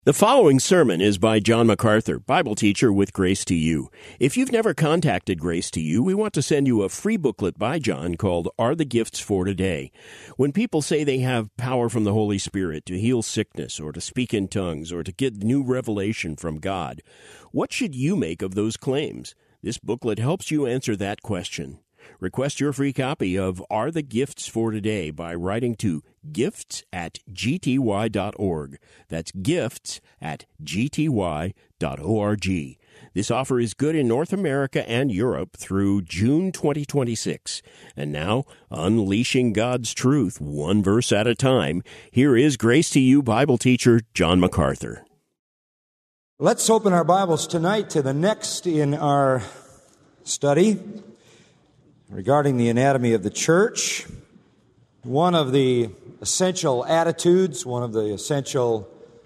The following sermon is by John MacArthur, Bible teacher with Grace to You. If you've never contacted Grace to You, we want to send you a free booklet by John called Are the Gifts for Today? When people say they have power from the Holy Spirit to heal sickness or to speak in tongues or to get new revelation from God, what should you make of those claims? This booklet helps you answer that question. Request your free copy of Are the Gifts for Today by writing to gifts@gty.org. That's gifts@gty.org. This offer is good in North America and Europe through June 2026. And now, unleashing God's truth one verse at a time, here is Grace to You Bible teacher John MacArthur. Let's open our Bibles tonight to the next in our study regarding the anatomy of the church. One of the essential attitudes, one of the essential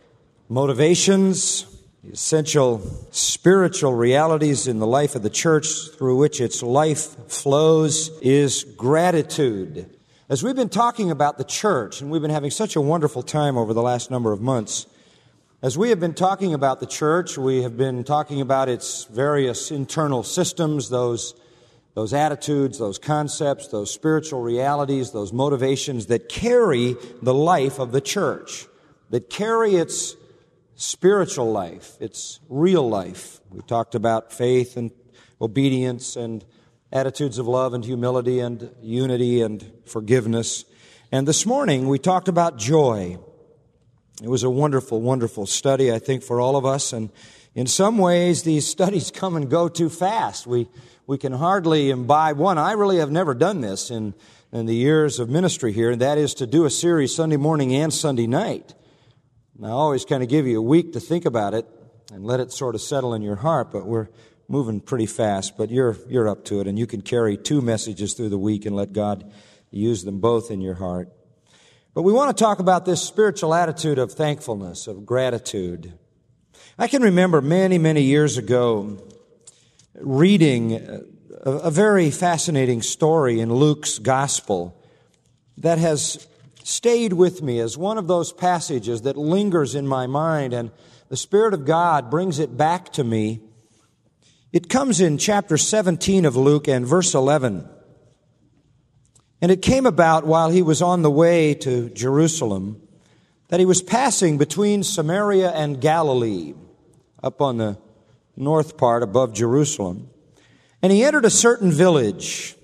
motivations, the essential spiritual realities in the life of the church through which its life flows is gratitude. As we've been talking about the church, and we've been having such a wonderful time over the last number of months, as we have been talking about the church, we have been talking about its various internal systems, those attitudes, those concepts, those spiritual realities, those motivations that carry the life of the church, that carry its spiritual life, its real life. We talked about faith and obedience and attitudes of love and humility and unity and forgiveness. And this morning we talked about joy. It was a wonderful, wonderful study, I think, for all of us. And in some ways, these studies come and go too fast. We can hardly imbibe one. I really have never done this in the years of ministry here, and that is to do a series Sunday morning and Sunday night. And I always kind of give you a week to think about it and let it sort of settle in your heart, but we're moving pretty fast. But you're up to it, and you can carry two messages through the week and let God use them both in your heart. But we want to talk about this spiritual attitude of thankfulness, of gratitude. I can remember many, many years ago reading a very fascinating story in Luke's gospel that has stayed with me as one of those passages that lingers in my mind, and the Spirit of God brings it back to me. It comes in chapter 17 of Luke and verse 11. And it came about while he was on the way to Jerusalem that he was passing between Samaria and Galilee, up on the north part above Jerusalem. And he entered a certain village.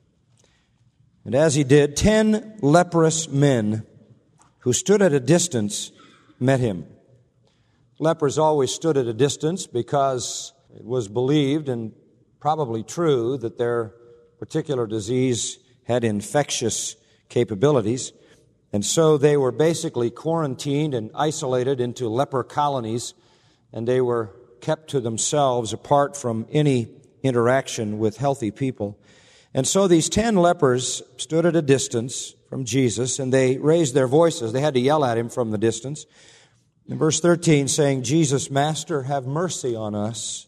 And as he did, 10 leprous men who stood at a distance met him. Lepers always stood at a distance because it was believed, and probably true, that their particular disease had infectious capabilities. And so they were basically quarantined and isolated into leper colonies, and they were kept to themselves apart from any interaction with healthy people. And so these 10 lepers stood at a distance from Jesus, and they raised their voices. They had to yell at him from the distance. In verse 13, saying, "Jesus, Master, have mercy on us."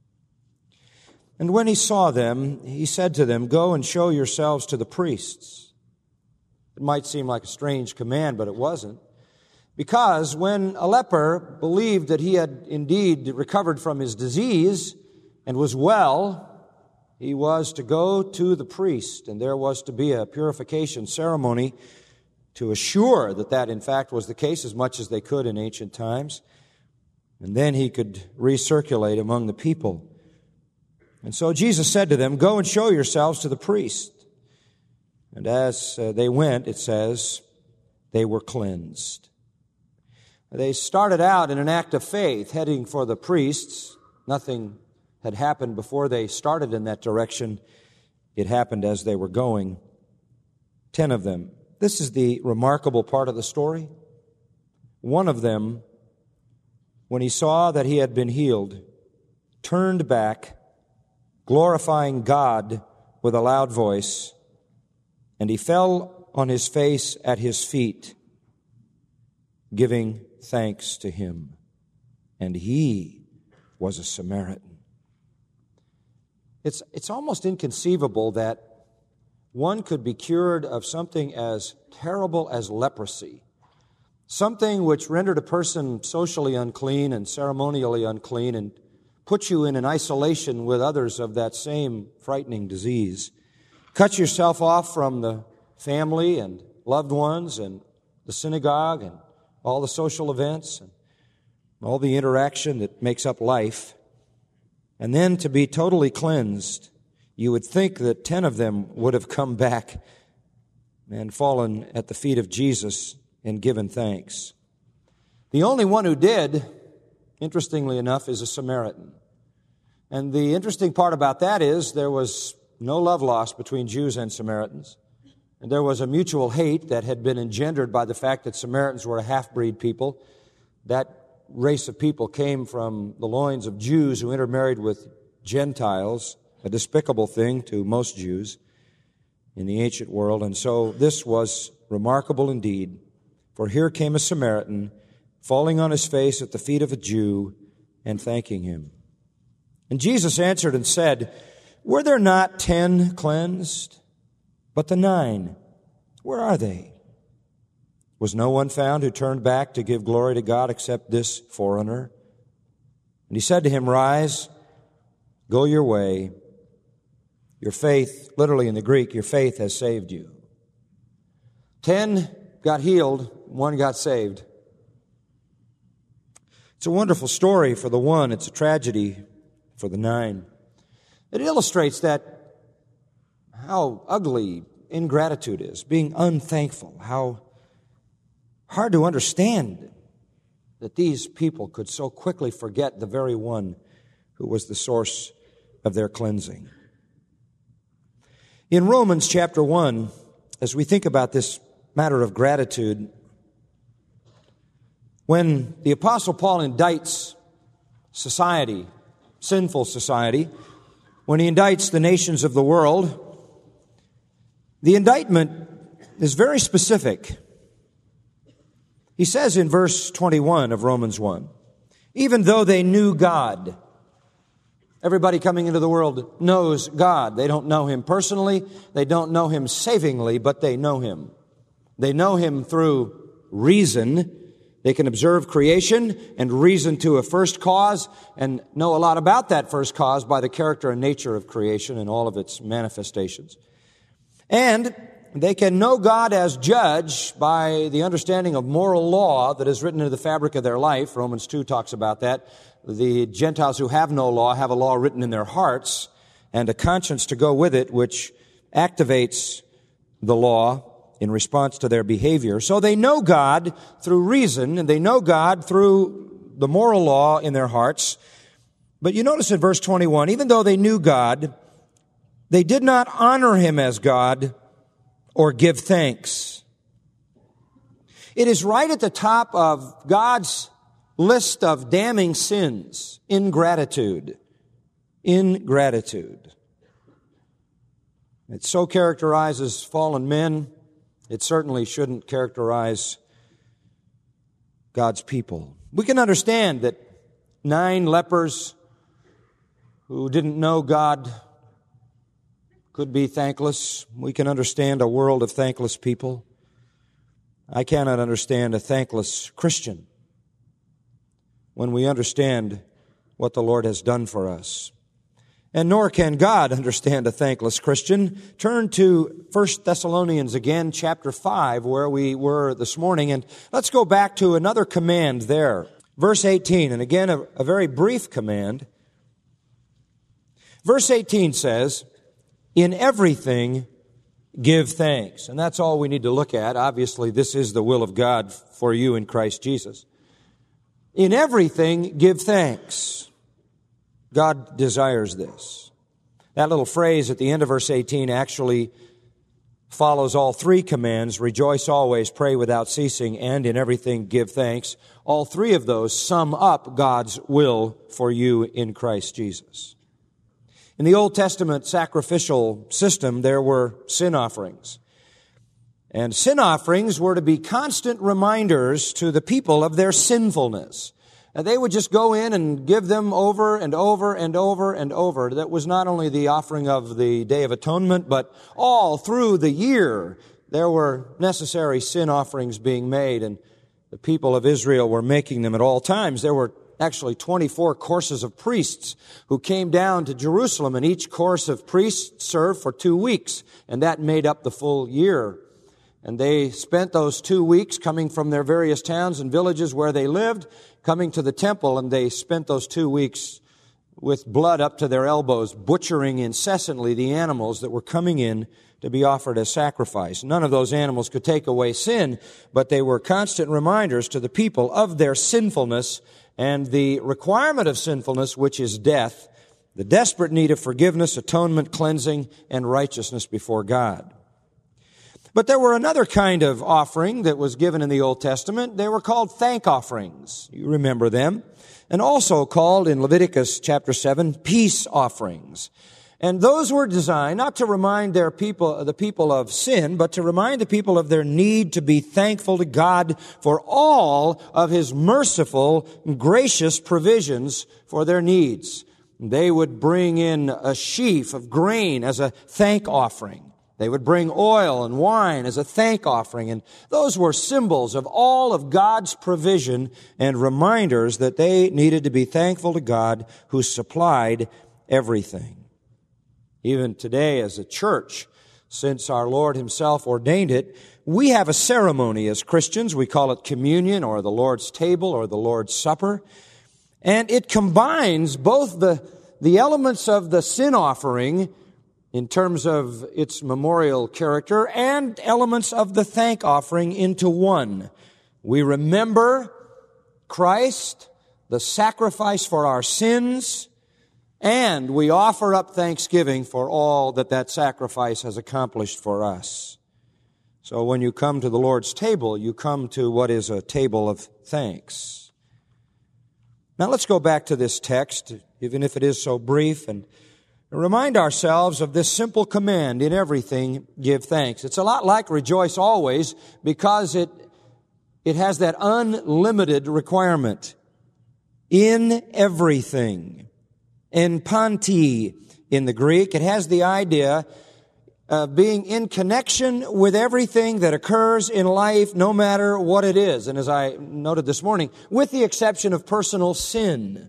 And when he saw them, he said to them, "Go and show yourselves to the priests." It might seem like a strange command, but it wasn't. Because when a leper believed that he had indeed recovered from his disease and was well, he was to go to the priest, and there was to be a purification ceremony to assure that that in fact was the case, as much as they could in ancient times. And then he could recirculate among the people. And so Jesus said to them, "Go and show yourselves to the priest." And as they went, it says, they were cleansed. They started out in an act of faith, heading for the priests. Nothing had happened before they started in that direction. It happened as they were going. 10 of them. This is the remarkable part of the story. One of them, when he saw that he had been healed, turned back, glorifying God with a loud voice, and he fell on his face at his feet, giving thanks to him. And he was a Samaritan. It's almost inconceivable that one could be cured of something as terrible as leprosy something which rendered a person socially unclean and ceremonially unclean and put you in an isolation with others of that same frightening disease. Cut yourself off from the family and loved ones and the synagogue and all the social events and all the interaction that makes up life. And then to be totally cleansed, you would think that 10 of them would have come back and fallen at the feet of Jesus and given thanks. The only one who did, interestingly enough, is a Samaritan. And the interesting part about that is there was no love lost between Jews and Samaritans. And there was a mutual hate that had been engendered by the fact that Samaritans were a half-breed people. That race of people came from the loins of Jews who intermarried with Gentiles, a despicable thing to most Jews in the ancient world. And so this was remarkable indeed. For here came a Samaritan, falling on his face at the feet of a Jew and thanking him. And Jesus answered and said, "Were there not 10 cleansed? But the 9, where are they? Was no one found who turned back to give glory to God except this foreigner?" And he said to him, "Rise, go your way. Your faith," literally in the Greek, "your faith has saved you." 10 got healed, 1 got saved. It's a wonderful story for the 1. It's a tragedy for the 9. It illustrates that how ugly ingratitude is, being unthankful, how hard to understand that these people could so quickly forget the very one who was the source of their cleansing. In Romans chapter 1, as we think about this matter of gratitude, when the Apostle Paul indicts society, sinful society, when he indicts the nations of the world, the indictment is very specific. He says in verse 21 of Romans 1, even though they knew God. Everybody coming into the world knows God. They don't know Him personally. They don't know Him savingly, but they know Him. They know Him through reason. They can observe creation and reason to a first cause and know a lot about that first cause by the character and nature of creation and all of its manifestations. And they can know God as judge by the understanding of moral law that is written into the fabric of their life. Romans 2 talks about that. The Gentiles who have no law have a law written in their hearts and a conscience to go with it, which activates the law in response to their behavior. So they know God through reason, and they know God through the moral law in their hearts. But you notice in verse 21, even though they knew God, they did not honor Him as God or give thanks. It is right at the top of God's list of damning sins, ingratitude. Ingratitude. It so characterizes fallen men. It certainly shouldn't characterize God's people. We can understand that 9 lepers who didn't know God could be thankless. We can understand a world of thankless people. I cannot understand a thankless Christian when we understand what the Lord has done for us. And nor can God understand a thankless Christian. Turn to 1 Thessalonians again, chapter 5, where we were this morning, and let's go back to another command there. Verse 18, and again a very brief command. Verse 18 says, "In everything give thanks." And that's all we need to look at. Obviously, this is the will of God for you in Christ Jesus. In everything give thanks. God desires this. That little phrase at the end of verse 18 actually follows all 3 commands: rejoice always, pray without ceasing, and in everything give thanks. All 3 of those sum up God's will for you in Christ Jesus. In the Old Testament sacrificial system, there were sin offerings. And sin offerings were to be constant reminders to the people of their sinfulness. And they would just go in and give them over and over and over and over. That was not only the offering of the Day of Atonement, but all through the year there were necessary sin offerings being made. And The people of Israel were making them at all times. There were actually 24 courses of priests who came down to Jerusalem, and each course of priests served for 2 weeks, and that made up the full year. And they spent those 2 weeks coming from their various towns and villages where they lived, coming to the temple, and they spent those 2 weeks with blood up to their elbows, butchering incessantly the animals that were coming in to be offered as sacrifice. None of those animals could take away sin, but they were constant reminders to the people of their sinfulness and the requirement of sinfulness, which is death, the desperate need of forgiveness, atonement, cleansing, and righteousness before God. But there were another kind of offering that was given in the Old Testament. They were called thank offerings. You remember them. And also called in Leviticus chapter 7, peace offerings. And those were designed not to remind the people of sin, but to remind the people of their need to be thankful to God for all of His merciful, gracious provisions for their needs. They would bring in a sheaf of grain as a thank offering. They would bring oil and wine as a thank offering. And those were symbols of all of God's provision and reminders that they needed to be thankful to God who supplied everything. Even today as a church, since our Lord Himself ordained it, we have a ceremony as Christians. We call it communion or the Lord's table or the Lord's Supper. And it combines both the elements of the sin offering in terms of its memorial character and elements of the thank offering into one. We remember Christ, the sacrifice for our sins, and we offer up thanksgiving for all that sacrifice has accomplished for us. So when you come to the Lord's table, you come to what is a table of thanks. Now let's go back to this text, even if it is so brief, and remind ourselves of this simple command: in everything, give thanks. It's a lot like rejoice always because it has that unlimited requirement. In everything. En panti in the Greek, it has the idea of being in connection with everything that occurs in life, no matter what it is. And as I noted this morning, with the exception of personal sin.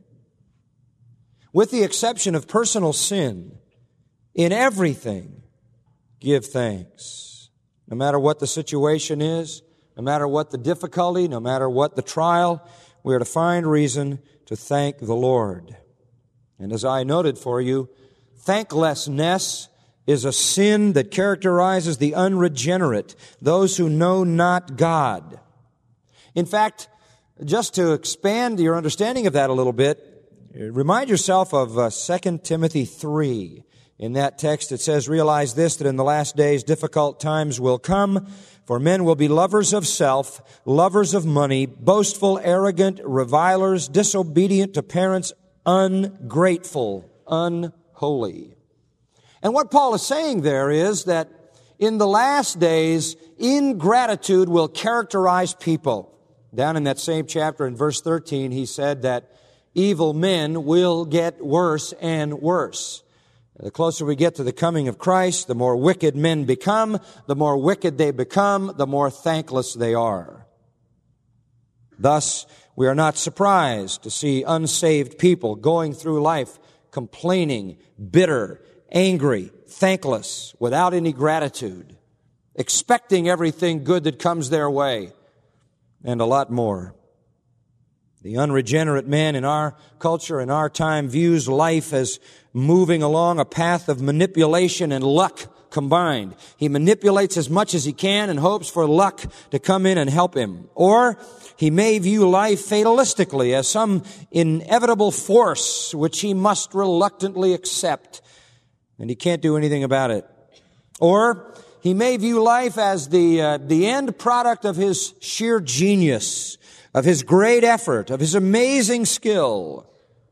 With the exception of personal sin, in everything, give thanks. No matter what the situation is, no matter what the difficulty, no matter what the trial, we are to find reason to thank the Lord. And as I noted for you, thanklessness is a sin that characterizes the unregenerate, those who know not God. In fact, just to expand your understanding of that a little bit, remind yourself of 2 Timothy 3. In that text it says, realize this, that in the last days difficult times will come, for men will be lovers of self, lovers of money, boastful, arrogant, revilers, disobedient to parents, ungrateful, unholy. And what Paul is saying there is that in the last days, ingratitude will characterize people. Down in that same chapter in verse 13, he said that evil men will get worse and worse. The closer we get to the coming of Christ, the more wicked men become. The more wicked they become, the more thankless they are. Thus, we are not surprised to see unsaved people going through life complaining, bitter, angry, thankless, without any gratitude, expecting everything good that comes their way, and a lot more. The unregenerate man in our culture, in our time, views life as moving along a path of manipulation and luck combined. He manipulates as much as he can and hopes for luck to come in and help him. Or he may view life fatalistically as some inevitable force which he must reluctantly accept, and he can't do anything about it. Or he may view life as the end product of his sheer genius, of his great effort, of his amazing skill.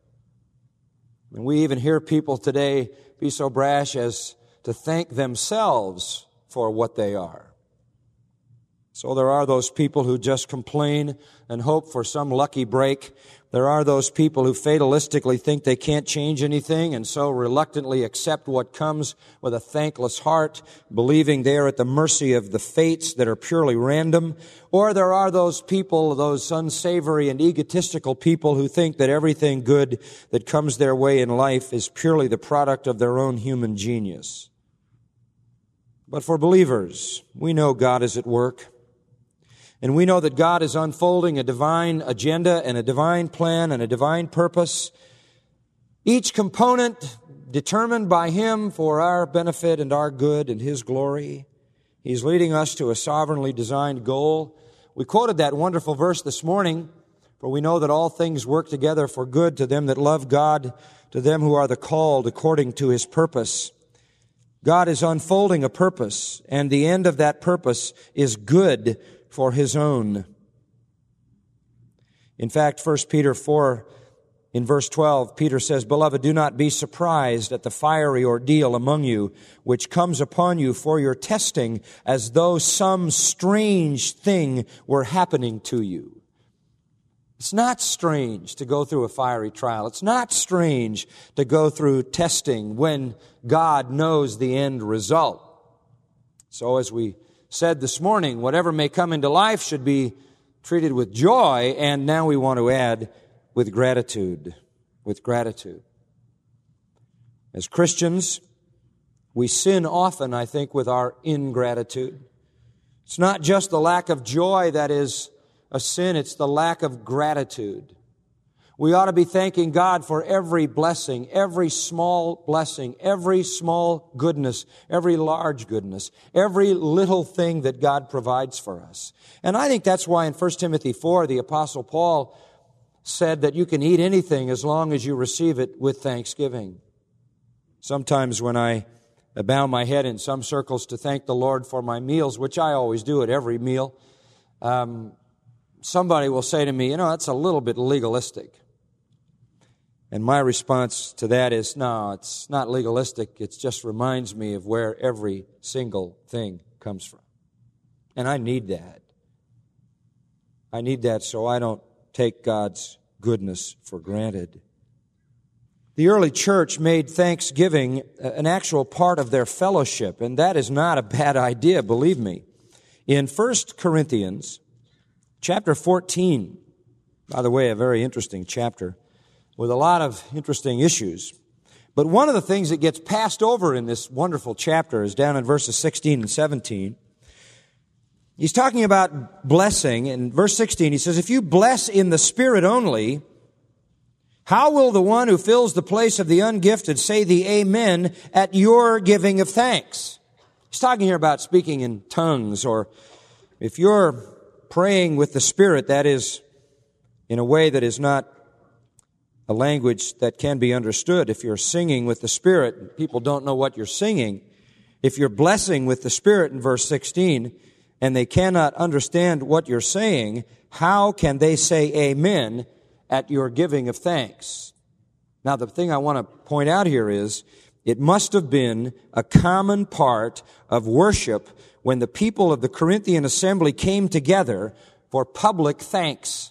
And we even hear people today be so brash as to thank themselves for what they are. So there are those people who just complain and hope for some lucky break. There are those people who fatalistically think they can't change anything and so reluctantly accept what comes with a thankless heart, believing they are at the mercy of the fates that are purely random. Or there are those people, those unsavory and egotistical people who think that everything good that comes their way in life is purely the product of their own human genius. But for believers, we know God is at work. And we know that God is unfolding a divine agenda and a divine plan and a divine purpose, each component determined by Him for our benefit and our good and His glory. He's leading us to a sovereignly designed goal. We quoted that wonderful verse this morning, for we know that all things work together for good to them that love God, to them who are the called according to His purpose. God is unfolding a purpose, and the end of that purpose is good for His own. In fact, 1 Peter 4, in verse 12, Peter says, "Beloved, do not be surprised at the fiery ordeal among you, which comes upon you for your testing, as though some strange thing were happening to you." It's not strange to go through a fiery trial. It's not strange to go through testing when God knows the end result. So as we said this morning, whatever may come into life should be treated with joy, and now we want to add with gratitude. With gratitude. As Christians, we sin often, I think, with our ingratitude. It's not just the lack of joy that is a sin, it's the lack of gratitude. We ought to be thanking God for every blessing, every small blessing, every small goodness, every large goodness, every little thing that God provides for us. And I think that's why in 1 Timothy 4, the Apostle Paul said that you can eat anything as long as you receive it with thanksgiving. Sometimes when I bow my head in some circles to thank the Lord for my meals, which I always do at every meal, somebody will say to me, that's a little bit legalistic. And my response to that is, no, it's not legalistic. It just reminds me of where every single thing comes from. And I need that. I need that so I don't take God's goodness for granted. The early church made thanksgiving an actual part of their fellowship, and that is not a bad idea, believe me. In 1 Corinthians chapter 14, by the way, a very interesting chapter, with a lot of interesting issues. But one of the things that gets passed over in this wonderful chapter is down in verses 16 and 17. He's talking about blessing. In verse 16, he says, "If you bless in the Spirit only, how will the one who fills the place of the ungifted say the Amen at your giving of thanks?" He's talking here about speaking in tongues, or if you're praying with the Spirit, that is in a way that is not a language that can be understood. If you're singing with the Spirit, people don't know what you're singing. If you're blessing with the Spirit in verse 16, and they cannot understand what you're saying, how can they say amen at your giving of thanks? Now, the thing I want to point out here is, it must have been a common part of worship when the people of the Corinthian assembly came together for public thanks.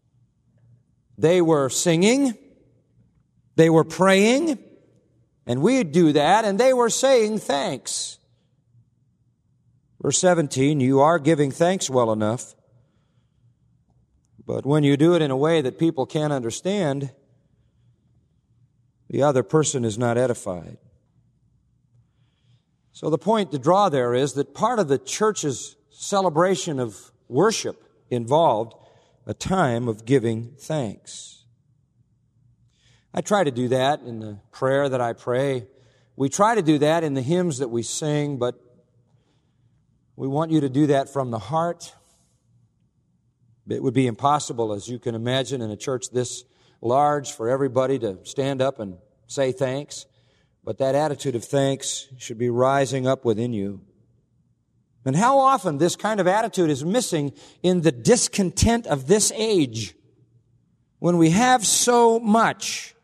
They were singing, they were praying, and we do that, and they were saying thanks. Verse 17, you are giving thanks well enough, but when you do it in a way that people can't understand, the other person is not edified. So the point to draw there is that part of the church's celebration of worship involved a time of giving thanks. I try to do that in the prayer that I pray. We try to do that in the hymns that we sing, but we want you to do that from the heart. It would be impossible, as you can imagine, in a church this large for everybody to stand up and say thanks. But that attitude of thanks should be rising up within you. And how often this kind of attitude is missing in the discontent of this age, when we have so much,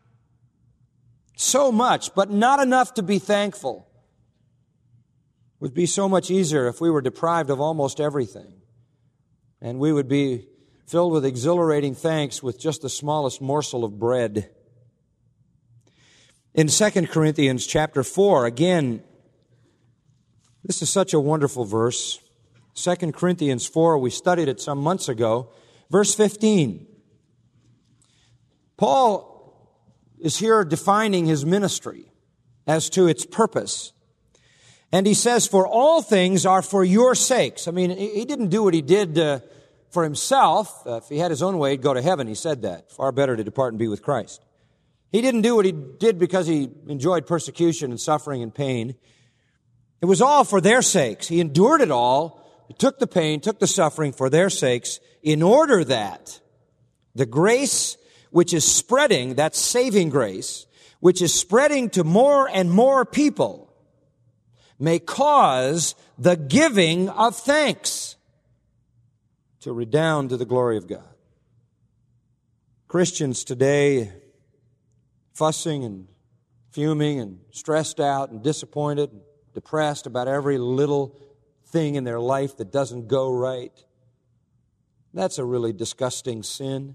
but not enough to be thankful. It would be so much easier if we were deprived of almost everything. and we would be filled with exhilarating thanks with just the smallest morsel of bread. In 2 Corinthians chapter 4, again, this is such a wonderful verse. 2 Corinthians 4, we studied it some months ago. Verse 15. Paul is here defining his ministry as to its purpose. And he says, for all things are for your sakes. I mean, he didn't do what he did for himself. If he had his own way, he'd go to heaven. He said that. Far better to depart and be with Christ. He didn't do what he did because he enjoyed persecution and suffering and pain. It was all for their sakes. He endured it all. He took the pain, took the suffering for their sakes, in order that the grace which is spreading, that saving grace, which is spreading to more and more people, may cause the giving of thanks to redound to the glory of God. Christians today, fussing and fuming and stressed out and disappointed and depressed about every little thing in their life that doesn't go right. That's a really disgusting sin.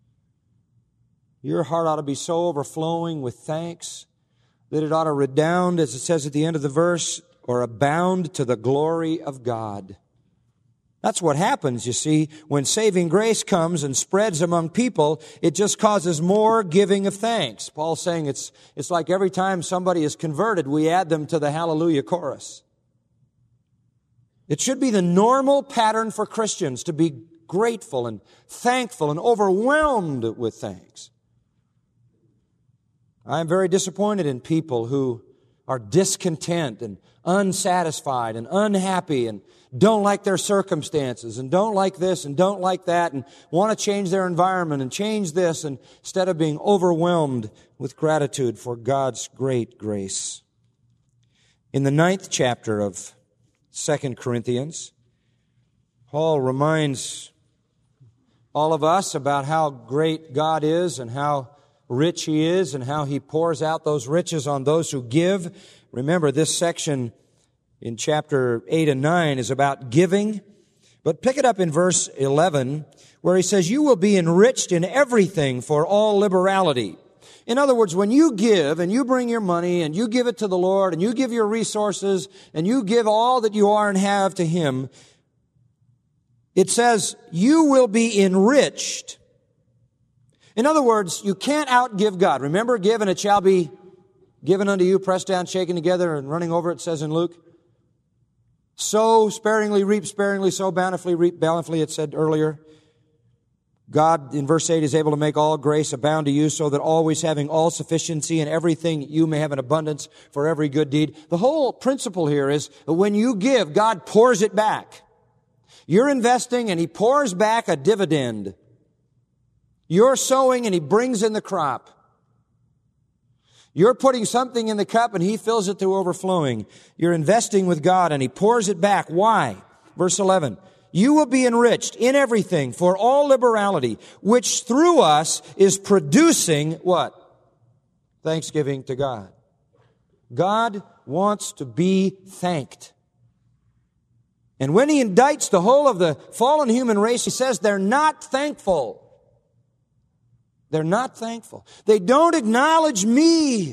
Your heart ought to be so overflowing with thanks that it ought to redound, as it says at the end of the verse, or abound to the glory of God. That's what happens, you see, when saving grace comes and spreads among people. It just causes more giving of thanks. Paul's saying it's like every time somebody is converted, we add them to the hallelujah chorus. It should be the normal pattern for Christians to be grateful and thankful and overwhelmed with thanks. I am very disappointed in people who are discontent and unsatisfied and unhappy and don't like their circumstances and don't like this and don't like that and want to change their environment and change this, and instead of being overwhelmed with gratitude for God's great grace. In the 9th chapter of 2 Corinthians, Paul reminds all of us about how great God is and how rich He is and how He pours out those riches on those who give. Remember, this section in chapter 8 and 9 is about giving. But pick it up in verse 11, where he says, you will be enriched in everything for all liberality. In other words, when you give and you bring your money and you give it to the Lord and you give your resources and you give all that you are and have to Him, it says you will be enriched. In other words, you can't outgive God. Remember, give and it shall be given unto you, pressed down, shaken together, and running over, it says in Luke. Sow sparingly, reap sparingly, sow bountifully, reap bountifully, it said earlier. God, in verse 8, is able to make all grace abound to you, so that always having all sufficiency in everything, you may have an abundance for every good deed. The whole principle here is that when you give, God pours it back. You're investing and He pours back a dividend. You're sowing and He brings in the crop. You're putting something in the cup and He fills it to overflowing. You're investing with God and He pours it back. Why? Verse 11. You will be enriched in everything for all liberality, which through us is producing what? Thanksgiving to God. God wants to be thanked. And when He indicts the whole of the fallen human race, He says they're not thankful. They're not thankful. They don't acknowledge me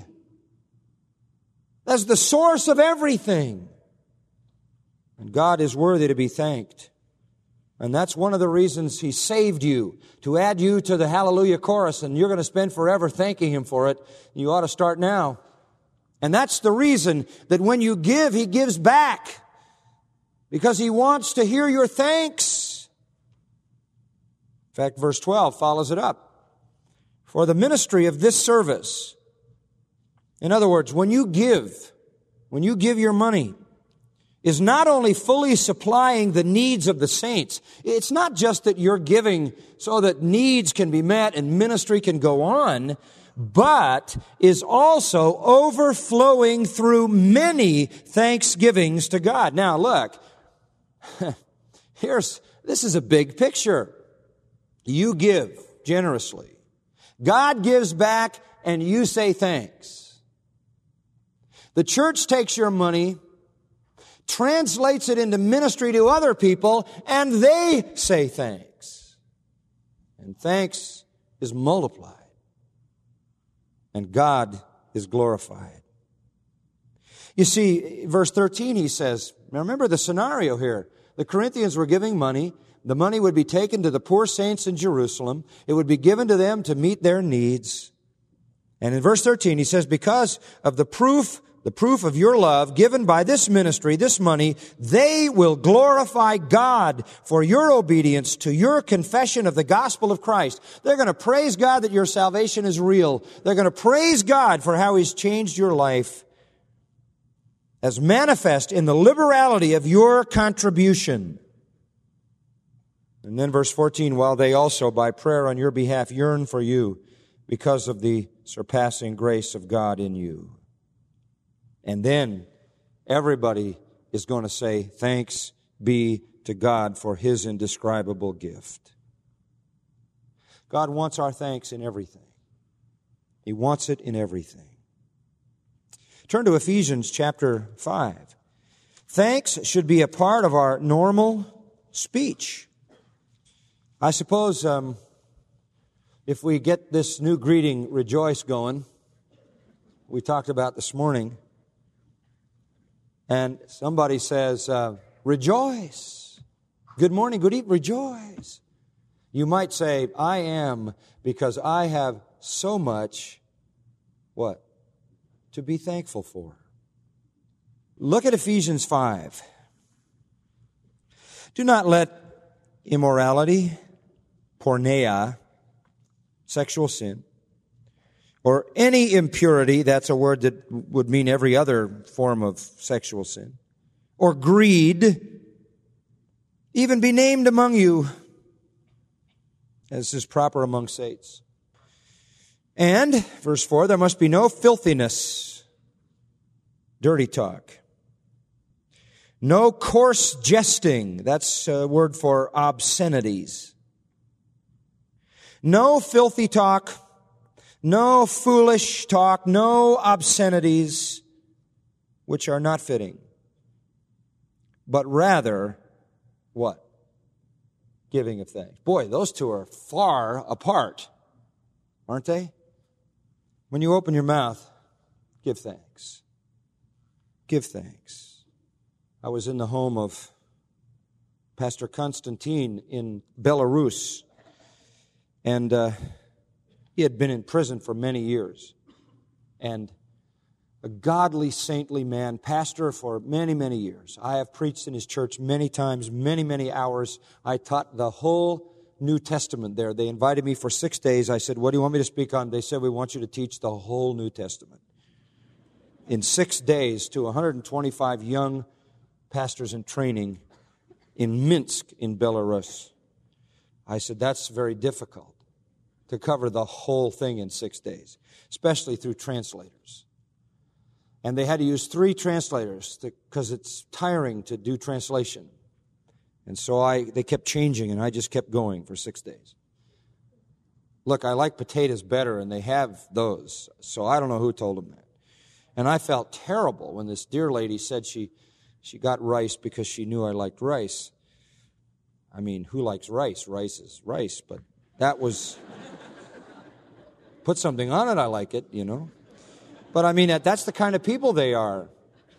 as the source of everything. And God is worthy to be thanked. And that's one of the reasons He saved you, to add you to the hallelujah chorus, and you're going to spend forever thanking Him for it. You ought to start now. And that's the reason that when you give, He gives back, because He wants to hear your thanks. In fact, verse 12 follows it up. For the ministry of this service. In other words, when you give your money, is not only fully supplying the needs of the saints. It's not just that you're giving so that needs can be met and ministry can go on, but is also overflowing through many thanksgivings to God. Now look, this is a big picture. You give generously. God gives back and you say thanks. The church takes your money, translates it into ministry to other people, and they say thanks. And thanks is multiplied. And God is glorified. You see, verse 13 he says, now remember the scenario here. The Corinthians were giving money. The money would be taken to the poor saints in Jerusalem. It would be given to them to meet their needs. And in verse 13 he says, because of the proof of your love given by this ministry, this money, they will glorify God for your obedience to your confession of the gospel of Christ. They're going to praise God that your salvation is real. They're going to praise God for how He's changed your life as manifest in the liberality of your contribution. And then verse 14, while they also by prayer on your behalf yearn for you because of the surpassing grace of God in you. And then everybody is going to say, thanks be to God for His indescribable gift. God wants our thanks in everything. He wants it in everything. Turn to Ephesians chapter 5. Thanks should be a part of our normal speech. I suppose if we get this new greeting, rejoice, going, we talked about this morning, and somebody says, rejoice. Good morning, good evening, rejoice. You might say, I am, because I have so much, what? To be thankful for. Look at Ephesians 5. Do not let immorality, porneia, sexual sin, or any impurity, that's a word that would mean every other form of sexual sin, or greed, even be named among you, as is proper among saints. And, verse 4, there must be no filthiness, dirty talk. No coarse jesting, that's a word for obscenities. No filthy talk, no foolish talk, no obscenities, which are not fitting. But rather, what? Giving of thanks. Boy, those two are far apart, aren't they? When you open your mouth, give thanks. Give thanks. I was in the home of Pastor Constantine in Belarus, and he had been in prison for many years. And a godly, saintly man, pastor for many, many years. I have preached in his church many times, many, many hours. I taught the whole New Testament there. They invited me for 6 days. I said, what do you want me to speak on? They said, we want you to teach the whole New Testament. In 6 days to 125 young pastors in training in Minsk in Belarus. I said, that's very difficult to cover the whole thing in 6 days, especially through translators. And they had to use 3 translators because it's tiring to do translation. And so they kept changing, and I just kept going for 6 days. Look, I like potatoes better, and they have those. So I don't know who told them that. And I felt terrible when this dear lady said she got rice because she knew I liked rice. I mean, who likes rice? Rice is rice, but that was... Put something on it, I like it, you know. But I mean, that's the kind of people they are.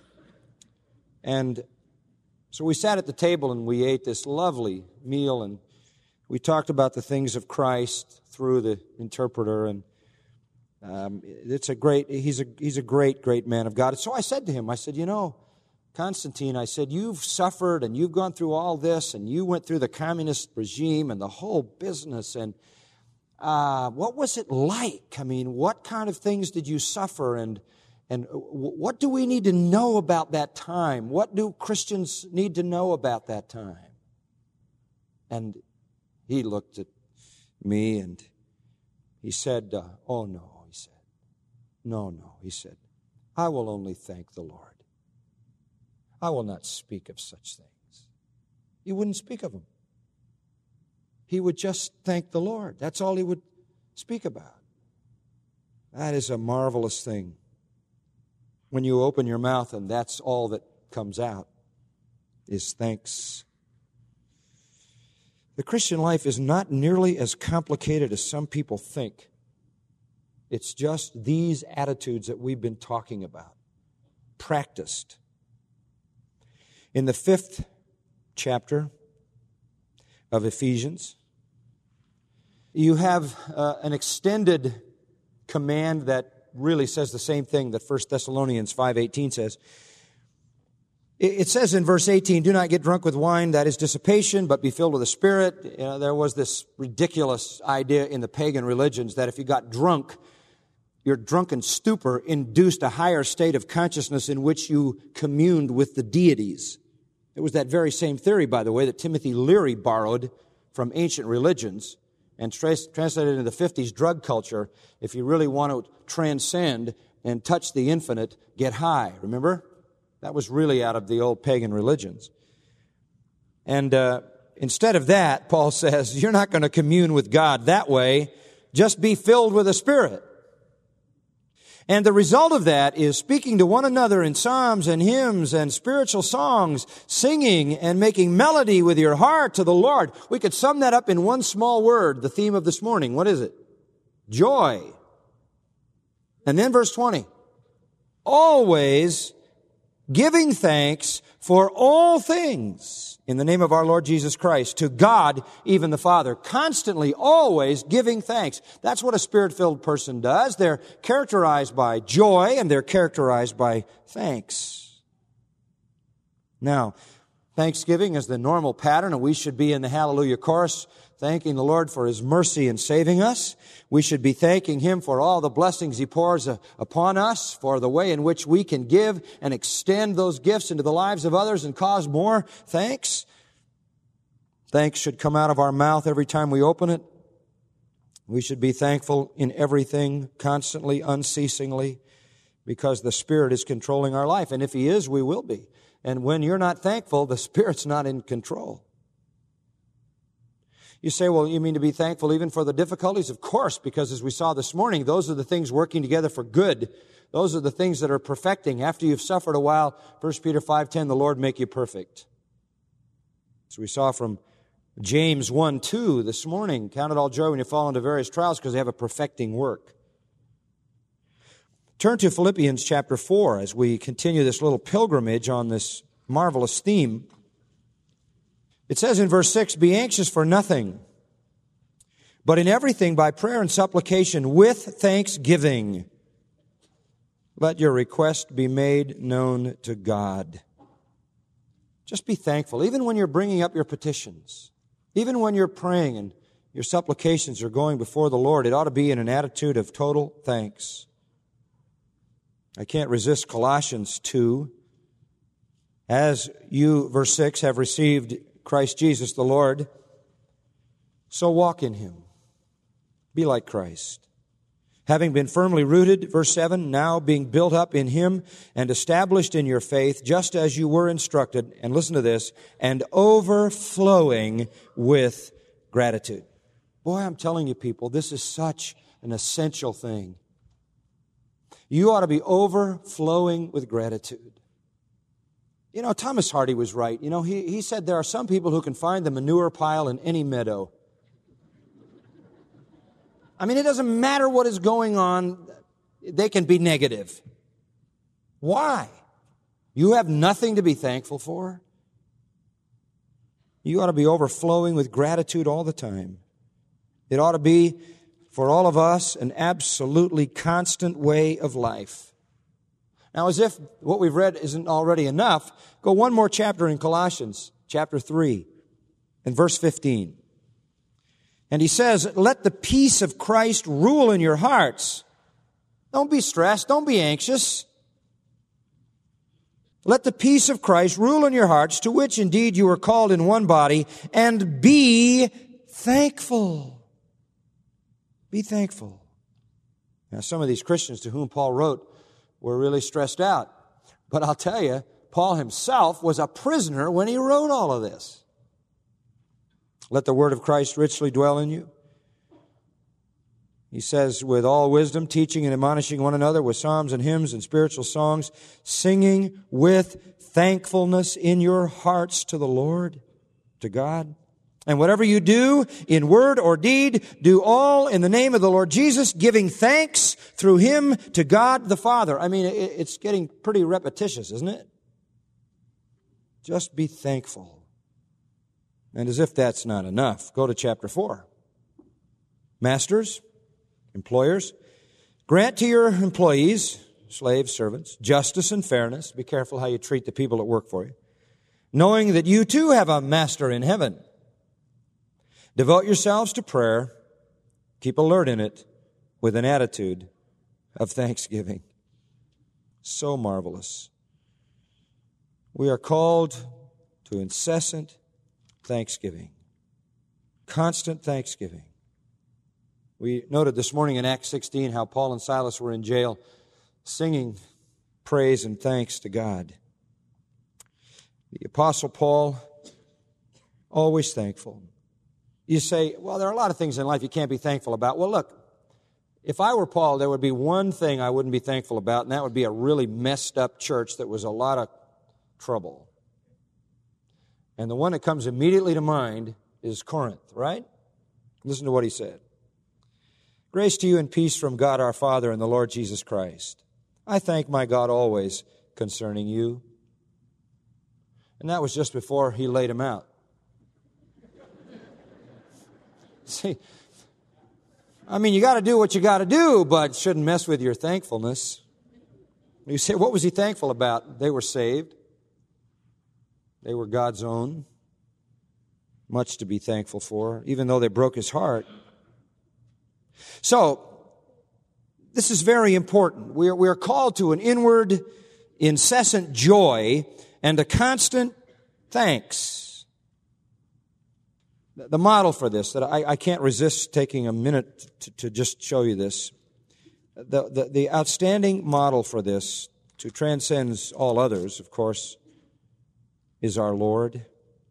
And so we sat at the table and we ate this lovely meal, and we talked about the things of Christ through the interpreter, and he's a great man of God. And so I said to him, I said, you know, Constantine, I said, you've suffered and you've gone through all this, and you went through the communist regime and the whole business, and what was it like? I mean, what kind of things did you suffer, and what do we need to know about that time? What do Christians need to know about that time? And he looked at me and he said, oh no, he said. No, he said, I will only thank the Lord. I will not speak of such things. He wouldn't speak of them. He would just thank the Lord. That's all he would speak about. That is a marvelous thing. When you open your mouth and that's all that comes out. is thanks. The Christian life is not nearly as complicated as some people think. It's just these attitudes that we've been talking about, practiced. In the 5th chapter of Ephesians, you have an extended command that really says the same thing that 1 Thessalonians 5:18 says. It says in verse 18, do not get drunk with wine, that is dissipation, but be filled with the Spirit. There was this ridiculous idea in the pagan religions that if you got drunk, your drunken stupor induced a higher state of consciousness in which you communed with the deities. It was that very same theory, by the way, that Timothy Leary borrowed from ancient religions and translated into the 50s drug culture. If you really want to transcend and touch the infinite, get high. Remember? That was really out of the old pagan religions. And instead of that, Paul says, you're not going to commune with God that way. Just be filled with the Spirit. And the result of that is speaking to one another in psalms and hymns and spiritual songs, singing and making melody with your heart to the Lord. We could sum that up in one small word, the theme of this morning. What is it? Joy. And then verse 20. Always giving thanks for all things in the name of our Lord Jesus Christ, to God, even the Father. Constantly, always giving thanks. That's what a Spirit-filled person does. They're characterized by joy and they're characterized by thanks. Now, thanksgiving is the normal pattern, and we should be in the Hallelujah chorus thanking the Lord for His mercy in saving us. We should be thanking Him for all the blessings He pours upon us, for the way in which we can give and extend those gifts into the lives of others and cause more thanks. Thanks should come out of our mouth every time we open it. We should be thankful in everything, constantly, unceasingly, because the Spirit is controlling our life. And if He is, we will be. And when you're not thankful, the Spirit's not in control. You say, well, you mean to be thankful even for the difficulties? Of course, because as we saw this morning, those are the things working together for good. Those are the things that are perfecting. After you've suffered a while, 1 Peter 5:10, the Lord make you perfect. So we saw from James 1:2 this morning, count it all joy when you fall into various trials because they have a perfecting work. Turn to Philippians chapter 4 as we continue this little pilgrimage on this marvelous theme. It says in verse 6, be anxious for nothing, but in everything by prayer and supplication with thanksgiving, let your request be made known to God. Just be thankful, even when you're bringing up your petitions, even when you're praying and your supplications are going before the Lord, it ought to be in an attitude of total thanks. I can't resist Colossians 2. As you, verse 6, have received Christ Jesus the Lord, so walk in Him. Be like Christ. Having been firmly rooted, verse 7, now being built up in Him and established in your faith, just as you were instructed, and listen to this, and overflowing with gratitude. Boy, I'm telling you people, this is such an essential thing. You ought to be overflowing with gratitude. You know, Thomas Hardy was right. You know, he said there are some people who can find the manure pile in any meadow. I mean, it doesn't matter what is going on. They can be negative. Why? You have nothing to be thankful for? You ought to be overflowing with gratitude all the time. It ought to be, for all of us, an absolutely constant way of life. Now, as if what we've read isn't already enough, go one more chapter in Colossians, chapter 3, and verse 15. And he says, let the peace of Christ rule in your hearts. Don't be stressed. Don't be anxious. Let the peace of Christ rule in your hearts, to which indeed you are called in one body, and be thankful. Be thankful. Now, some of these Christians to whom Paul wrote were really stressed out. But I'll tell you, Paul himself was a prisoner when he wrote all of this. Let the word of Christ richly dwell in you. He says, with all wisdom, teaching and admonishing one another with psalms and hymns and spiritual songs, singing with thankfulness in your hearts to the Lord, to God. And whatever you do, in word or deed, do all in the name of the Lord Jesus, giving thanks through Him to God the Father. I mean, it's getting pretty repetitious, isn't it? Just be thankful. And as if that's not enough, go to chapter 4. Masters, employers, grant to your employees, slaves, servants, justice and fairness. Be careful how you treat the people that work for you. Knowing that you too have a master in heaven. Devote yourselves to prayer. Keep alert in it with an attitude of thanksgiving. So marvelous. We are called to incessant thanksgiving. Constant thanksgiving. We noted this morning in Acts 16 how Paul and Silas were in jail singing praise and thanks to God. The Apostle Paul, always thankful. You say, well, there are a lot of things in life you can't be thankful about. Well, look, if I were Paul, there would be one thing I wouldn't be thankful about, and that would be a really messed up church that was a lot of trouble. And the one that comes immediately to mind is Corinth, right? Listen to what he said. Grace to you and peace from God our Father and the Lord Jesus Christ. I thank my God always concerning you. And that was just before he laid him out. See, I mean, you got to do what you got to do, but shouldn't mess with your thankfulness. You say, what was he thankful about? They were saved. They were God's own. Much to be thankful for, even though they broke his heart. So, this is very important. We are called to an inward, incessant joy and a constant thanks. The model for this, that I can't resist taking a minute to just show you this. The outstanding model for this, to transcend all others, of course, is our Lord.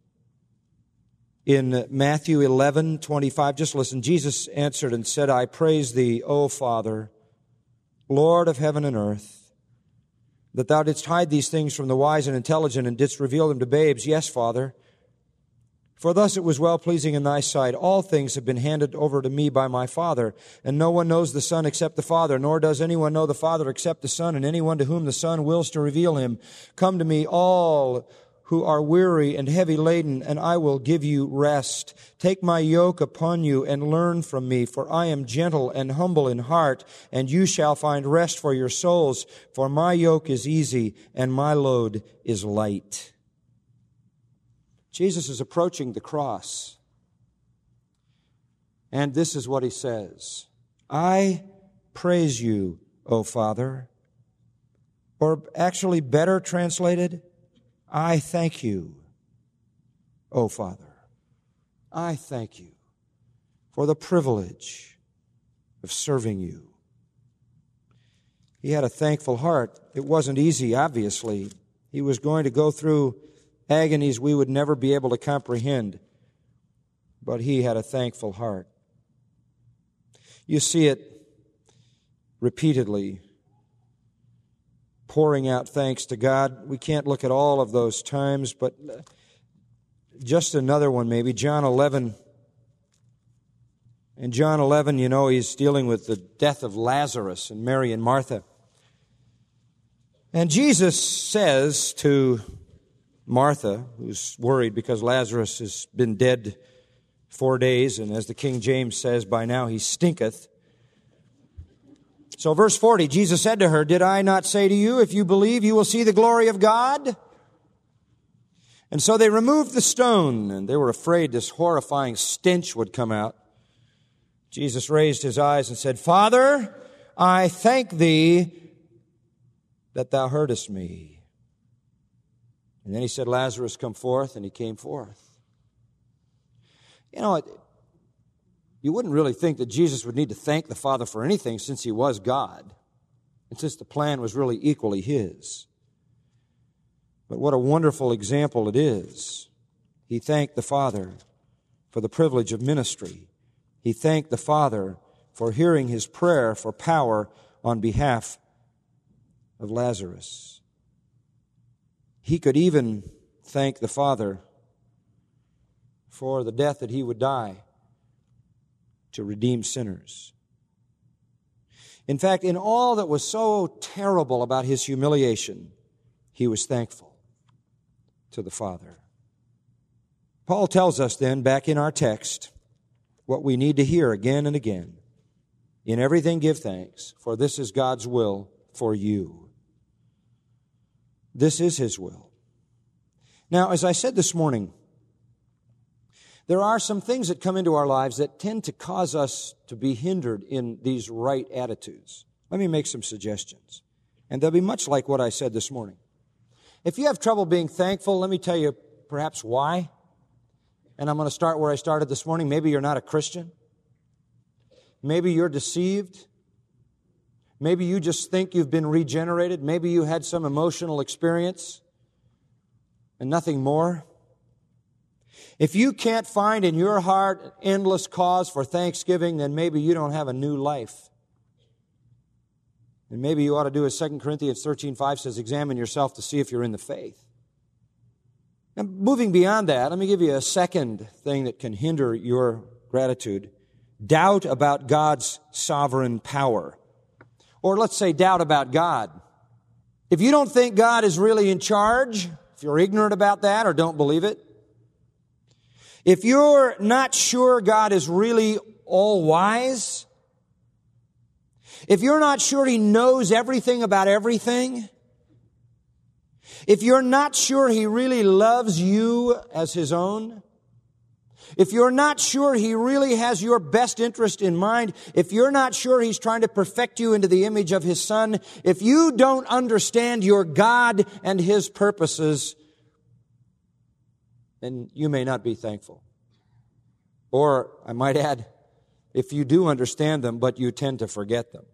In Matthew 11:25, just listen, Jesus answered and said, I praise thee, O Father, Lord of heaven and earth, that thou didst hide these things from the wise and intelligent and didst reveal them to babes. Yes, Father. For thus it was well-pleasing in thy sight. All things have been handed over to me by my Father, and no one knows the Son except the Father, nor does anyone know the Father except the Son, and anyone to whom the Son wills to reveal him. Come to me, all who are weary and heavy laden, and I will give you rest. Take my yoke upon you and learn from me, for I am gentle and humble in heart, and you shall find rest for your souls. For my yoke is easy and my load is light. Jesus is approaching the cross, and this is what he says. I praise you, O Father. Or actually better translated, I thank you, O Father. I thank you for the privilege of serving you. He had a thankful heart. It wasn't easy, obviously. He was going to go through agonies we would never be able to comprehend. But he had a thankful heart. You see it repeatedly, pouring out thanks to God. We can't look at all of those times, but just another one maybe. John 11. In John 11, you know, he's dealing with the death of Lazarus and Mary and Martha. And Jesus says to Martha, who's worried because Lazarus has been dead 4 days, and as the King James says, by now he stinketh. So verse 40, Jesus said to her, did I not say to you, if you believe, you will see the glory of God? And so they removed the stone, and they were afraid this horrifying stench would come out. Jesus raised his eyes and said, Father, I thank thee that thou heardest me. And then he said, Lazarus, come forth, and he came forth. You know, you wouldn't really think that Jesus would need to thank the Father for anything since he was God, and since the plan was really equally his. But what a wonderful example it is. He thanked the Father for the privilege of ministry. He thanked the Father for hearing his prayer for power on behalf of Lazarus. He could even thank the Father for the death that he would die to redeem sinners. In fact, in all that was so terrible about his humiliation, he was thankful to the Father. Paul tells us then, back in our text, what we need to hear again and again. In everything give thanks, for this is God's will for you. This is his will. Now, as I said this morning, there are some things that come into our lives that tend to cause us to be hindered in these right attitudes. Let me make some suggestions. And they'll be much like what I said this morning. If you have trouble being thankful, let me tell you perhaps why. And I'm going to start where I started this morning. Maybe you're not a Christian. Maybe you're deceived. Maybe you just think you've been regenerated. Maybe you had some emotional experience and nothing more. If you can't find in your heart endless cause for thanksgiving, then maybe you don't have a new life. And maybe you ought to do as 2 Corinthians 13:5 says, examine yourself to see if you're in the faith. Now, moving beyond that, let me give you a second thing that can hinder your gratitude. Doubt about God's sovereign power. Or let's say doubt about God. If you don't think God is really in charge, if you're ignorant about that or don't believe it, if you're not sure God is really all-wise, if you're not sure He knows everything about everything, if you're not sure He really loves you as His own, if you're not sure He really has your best interest in mind, if you're not sure He's trying to perfect you into the image of His Son, if you don't understand your God and His purposes, then you may not be thankful. Or, I might add, if you do understand them, but you tend to forget them.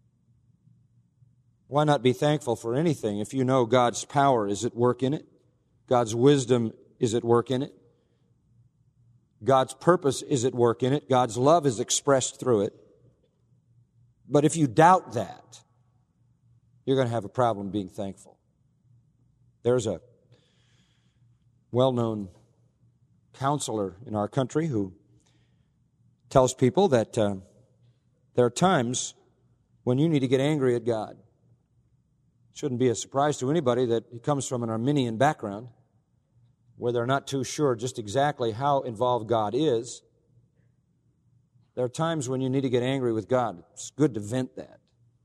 Why not be thankful for anything if you know God's power is at work in it? God's wisdom is at work in it? God's purpose is at work in it. God's love is expressed through it. But if you doubt that, you're going to have a problem being thankful. There's a well-known counselor in our country who tells people that there are times when you need to get angry at God. It shouldn't be a surprise to anybody that he comes from an Arminian background, where they're not too sure just exactly how involved God is. There are times when you need to get angry with God. It's good to vent that.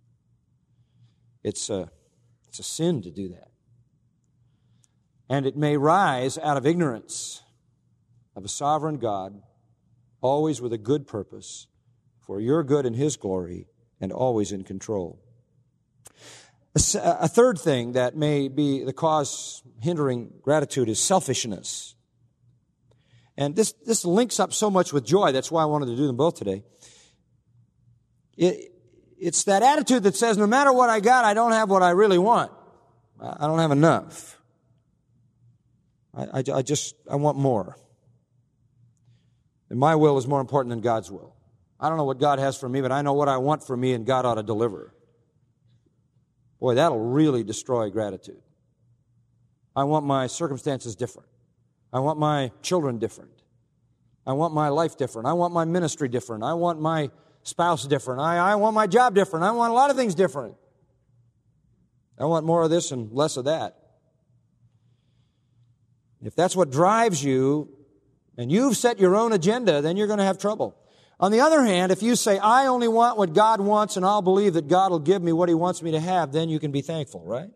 It's a sin to do that. And it may rise out of ignorance of a sovereign God, always with a good purpose, for your good and His glory, and always in control. A third thing that may be the cause hindering gratitude is selfishness. And this links up so much with joy. That's why I wanted to do them both today. It's that attitude that says, no matter what I got, I don't have what I really want. I don't have enough. I want more. And my will is more important than God's will. I don't know what God has for me, but I know what I want for me, and God ought to deliver. Boy, that'll really destroy gratitude. I want my circumstances different. I want my children different. I want my life different. I want my ministry different. I want my spouse different. I want my job different. I want a lot of things different. I want more of this and less of that. If that's what drives you, and you've set your own agenda, then you're going to have trouble. On the other hand, if you say, I only want what God wants and I'll believe that God will give me what He wants me to have, then you can be thankful, right?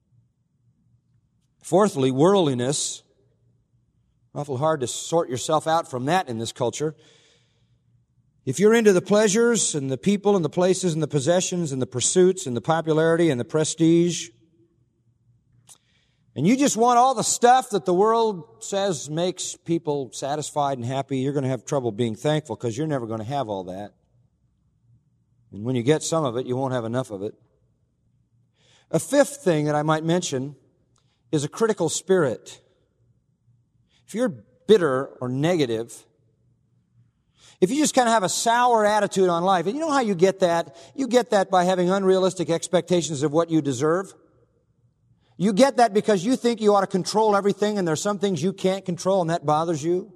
Fourthly, worldliness. Awful hard to sort yourself out from that in this culture. If you're into the pleasures and the people and the places and the possessions and the pursuits and the popularity and the prestige, and you just want all the stuff that the world says makes people satisfied and happy, you're going to have trouble being thankful because you're never going to have all that. And when you get some of it, you won't have enough of it. A fifth thing that I might mention is a critical spirit. If you're bitter or negative, If you just kind of have a sour attitude on life, and you know how you get that? You get that by having unrealistic expectations of what you deserve. You get that because you think you ought to control everything, and there's some things you can't control, and that bothers you.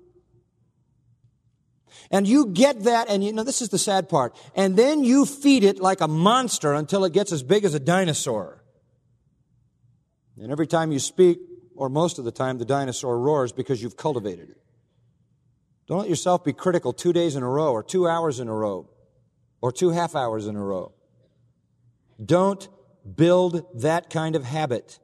And you get that, and you know, this is the sad part. And then you feed it like a monster until it gets as big as a dinosaur. And every time you speak, or most of the time, the dinosaur roars because you've cultivated it. Don't let yourself be critical 2 days in a row, or 2 hours in a row, or 2 half hours in a row. Don't build that kind of habit.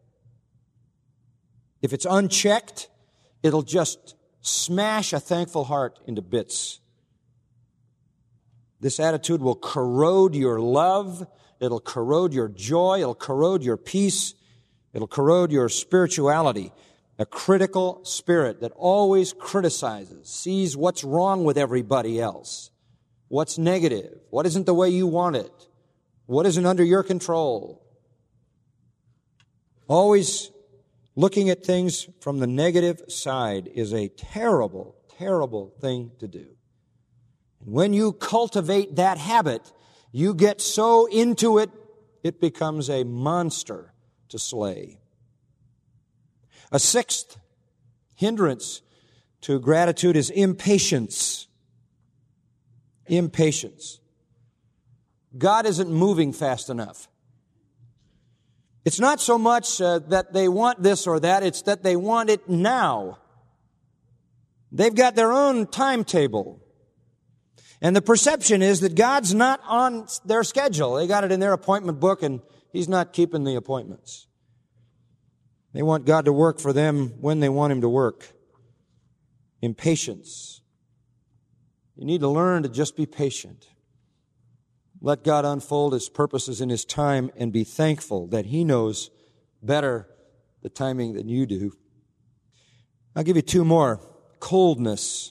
If it's unchecked, it'll just smash a thankful heart into bits. This attitude will corrode your love. It'll corrode your joy. It'll corrode your peace. It'll corrode your spirituality. A critical spirit that always criticizes, sees what's wrong with everybody else, what's negative, what isn't the way you want it, what isn't under your control. Always looking at things from the negative side is a terrible, terrible thing to do. And when you cultivate that habit, you get so into it, it becomes a monster to slay. A sixth hindrance to gratitude is impatience. Impatience. God isn't moving fast enough. It's not so much that they want this or that, it's that they want it now. They've got their own timetable. And the perception is that God's not on their schedule. They got it in their appointment book, and He's not keeping the appointments. They want God to work for them when they want Him to work. Impatience. You need to learn to just be patient. Let God unfold His purposes in His time and be thankful that He knows better the timing than you do. I'll give you two more. Coldness.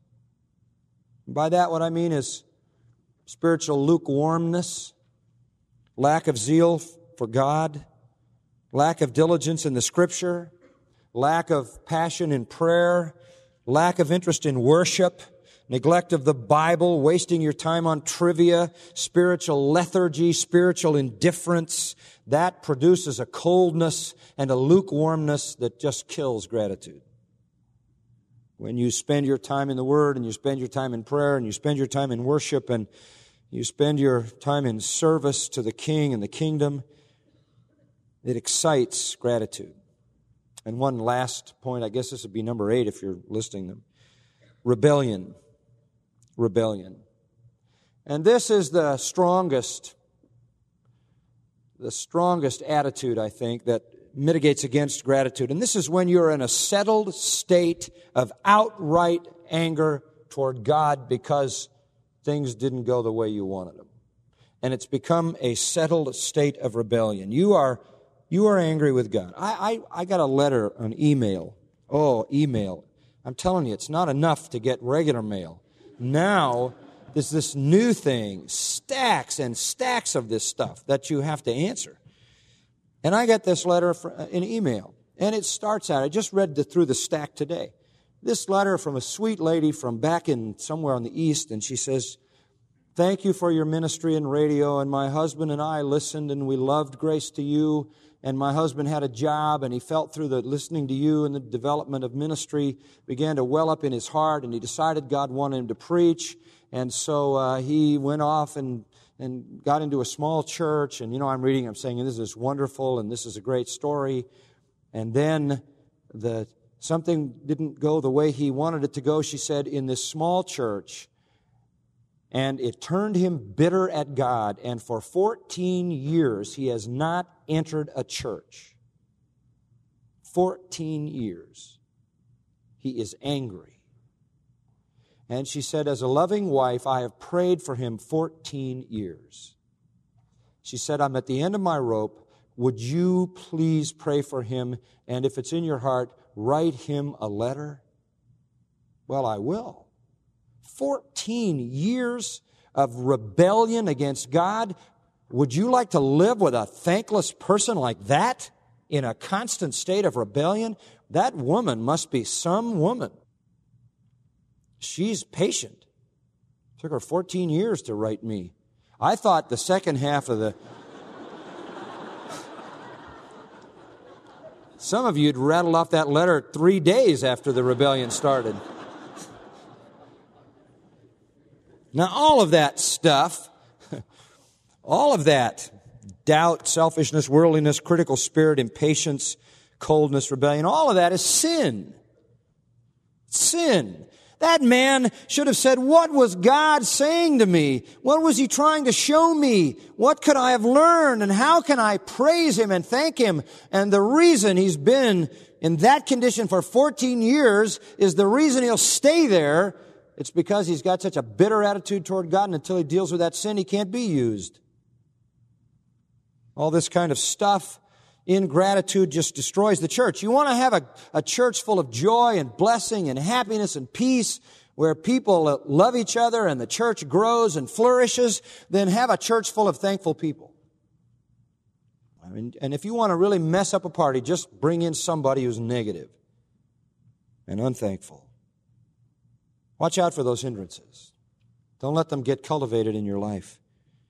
By that, what I mean is spiritual lukewarmness, lack of zeal for God, lack of diligence in the Scripture, lack of passion in prayer, lack of interest in worship, neglect of the Bible, wasting your time on trivia, spiritual lethargy, spiritual indifference. That produces a coldness and a lukewarmness that just kills gratitude. When you spend your time in the Word, and you spend your time in prayer, and you spend your time in worship, and you spend your time in service to the King and the kingdom, it excites gratitude. And one last point, I guess this would be number 8 if you're listing them. Rebellion. Rebellion. And this is the strongest attitude, I think, that mitigates against gratitude. And this is when you're in a settled state of outright anger toward God because things didn't go the way you wanted them. And it's become a settled state of rebellion. You are angry with God. I got a letter, an email. Oh, email. I'm telling you, it's not enough to get regular mail. Now, there's this new thing, stacks and stacks of this stuff that you have to answer. And I got this letter, an email, and it starts out, I just read through the stack today. This letter from a sweet lady from back in somewhere on the East, and she says, "Thank you for your ministry and radio, and my husband and I listened, and we loved Grace to You, and my husband had a job, and he felt through the listening to you and the development of ministry began to well up in his heart, and he decided God wanted him to preach, and so he went off and got into a small church, and I'm saying this is wonderful, and this is a great story, and then something didn't go the way he wanted it to go," she said, "in this small church, and it turned him bitter at God, and for 14 years he has not entered a church. 14 years. He is angry." And she said, "As a loving wife, I have prayed for him 14 years. She said, "I'm at the end of my rope. Would you please pray for him? And if it's in your heart, write him a letter?" Well, I will. 14 years of rebellion against God. Would you like to live with a thankless person like that in a constant state of rebellion? That woman must be some woman. She's patient. Took her 14 years to write me. I thought the second half of the... Some of you'd rattled off that letter 3 days after the rebellion started. Now, all of that stuff, all of that, doubt, selfishness, worldliness, critical spirit, impatience, coldness, rebellion, all of that is sin. Sin. That man should have said, what was God saying to me? What was He trying to show me? What could I have learned? And how can I praise Him and thank Him? And the reason he's been in that condition for 14 years is the reason he'll stay there. It's because he's got such a bitter attitude toward God, and until he deals with that sin, he can't be used. All this kind of stuff, ingratitude, just destroys the church. You want to have a church full of joy and blessing and happiness and peace, where people love each other and the church grows and flourishes, then have a church full of thankful people. I mean, and if you want to really mess up a party, just bring in somebody who's negative and unthankful. Watch out for those hindrances. Don't let them get cultivated in your life.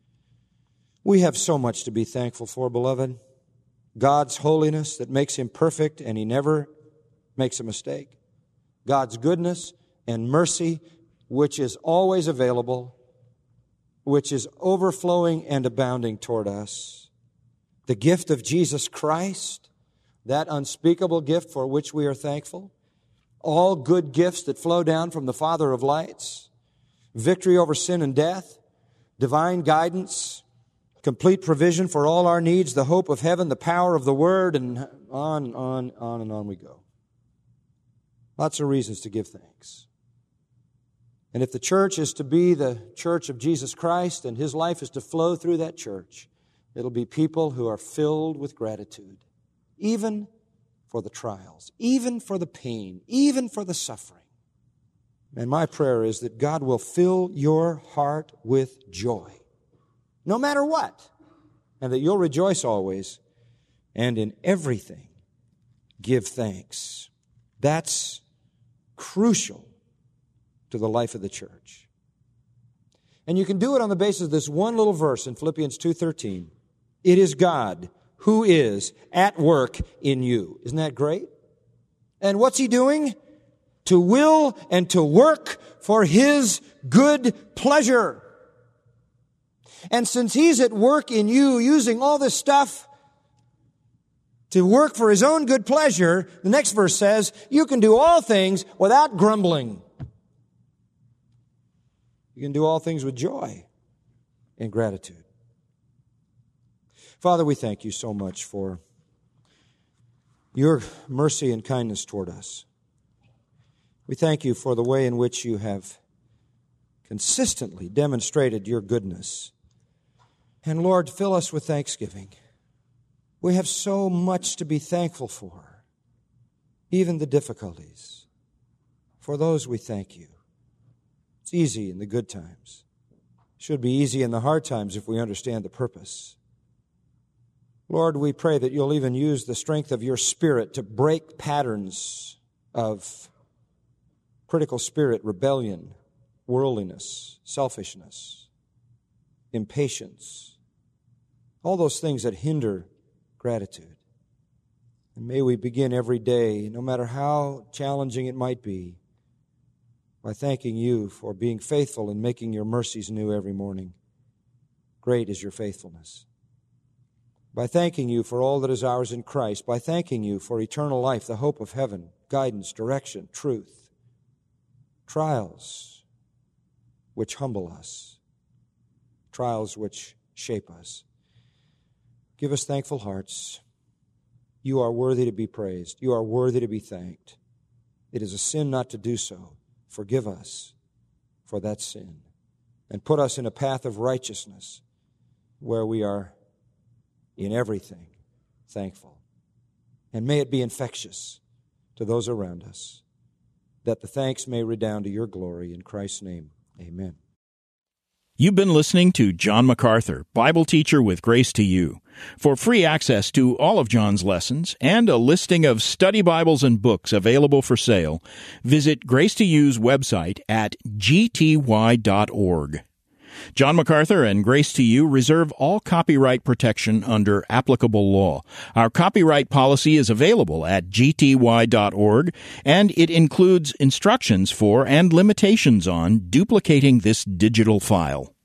We have so much to be thankful for, beloved. God's holiness that makes Him perfect and He never makes a mistake. God's goodness and mercy, which is always available, which is overflowing and abounding toward us. The gift of Jesus Christ, that unspeakable gift for which we are thankful. All good gifts that flow down from the Father of lights. Victory over sin and death. Divine guidance. Complete provision for all our needs. The hope of heaven. The power of the Word. And on and on we go. Lots of reasons to give thanks. And if the church is to be the church of Jesus Christ and His life is to flow through that church, it'll be people who are filled with gratitude. Even for the trials, even for the pain, even for the suffering. And my prayer is that God will fill your heart with joy, no matter what, and that you'll rejoice always, and in everything give thanks. That's crucial to the life of the church. And you can do it on the basis of this one little verse in Philippians 2:13. It is God who is at work in you. Isn't that great? And what's He doing? To will and to work for His good pleasure. And since He's at work in you, using all this stuff to work for His own good pleasure, the next verse says, you can do all things without grumbling. You can do all things with joy and gratitude. Father, we thank You so much for Your mercy and kindness toward us. We thank You for the way in which You have consistently demonstrated Your goodness. And Lord, fill us with thanksgiving. We have so much to be thankful for, even the difficulties. For those we thank You. It's easy in the good times. It should be easy in the hard times if we understand the purpose. Lord, we pray that You'll even use the strength of Your Spirit to break patterns of critical spirit, rebellion, worldliness, selfishness, impatience, all those things that hinder gratitude. And may we begin every day, no matter how challenging it might be, by thanking You for being faithful and making Your mercies new every morning. Great is Your faithfulness. By thanking You for all that is ours in Christ, by thanking You for eternal life, the hope of heaven, guidance, direction, truth, trials which humble us, trials which shape us. Give us thankful hearts. You are worthy to be praised. You are worthy to be thanked. It is a sin not to do so. Forgive us for that sin and put us in a path of righteousness where we are in everything thankful. And may it be infectious to those around us, that the thanks may redound to Your glory. In Christ's name, amen. You've been listening to John MacArthur, Bible teacher with Grace to You. For free access to all of John's lessons and a listing of study Bibles and books available for sale, visit Grace to You's website at gty.org. John MacArthur and Grace to You reserve all copyright protection under applicable law. Our copyright policy is available at gty.org, and it includes instructions for and limitations on duplicating this digital file.